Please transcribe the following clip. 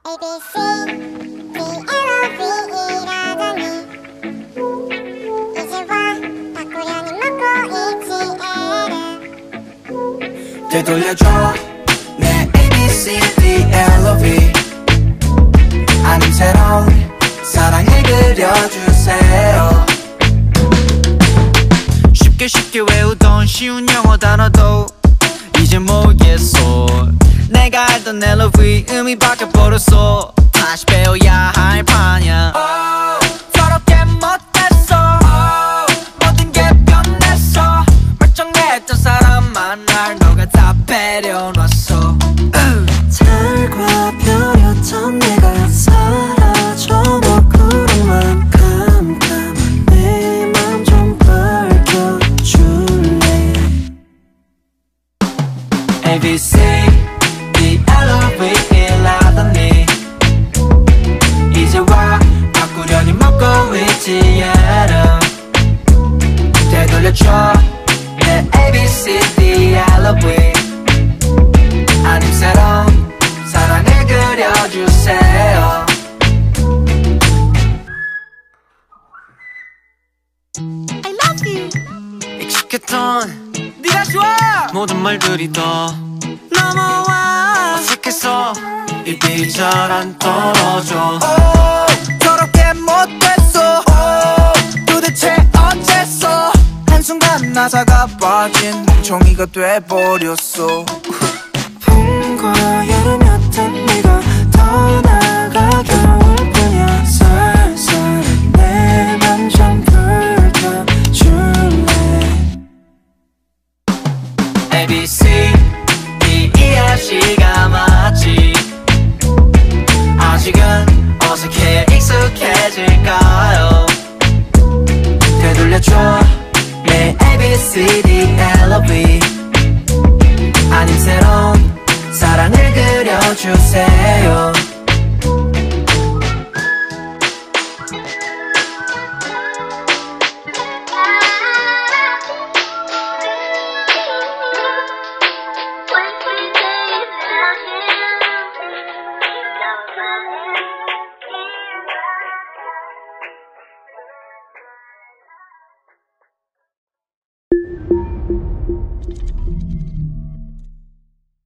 ABC, DLOVE라더니 이제 와 바꾸려니 먹고 있지 애를 되돌려줘 내 ABCDLOV 아님 새로운 사랑을 그려주세요 쉽게 외우던 쉬운 영어 단어도 이제 모르겠어 내가 알던 LOV 의미 바뀌어버렸어 다시 배워야 할 판이야 더럽게 못했어 모든 게 변했어 멀쩡했던 사람만 날 너가 다 배려놨어 달과 별이었던 내가 사라져도 구름만 깜깜한 내 맘 좀 밝혀줄래 ABC DLOV라더니 이제 와 바꾸려니 먹고 있지 얘를 되돌려줘 내 ABCDLOV 아님 새로운 사랑을 그려주세요 I love you 익숙했던 네가 좋아 모든 말들이 더 넘어와 어색해서 입이 잘 안 떨어져 더럽게 못됐어 도대체 어째서 한순간 나사가 빠진 멍청이가 돼버렸어 봄과 여름이었던 네가 떠나가 겨울뿐이야 쌀쌀한 내 맘 좀 불켜줄래 ABC 이해하시가 맞지 아직은 어색해 익숙해질까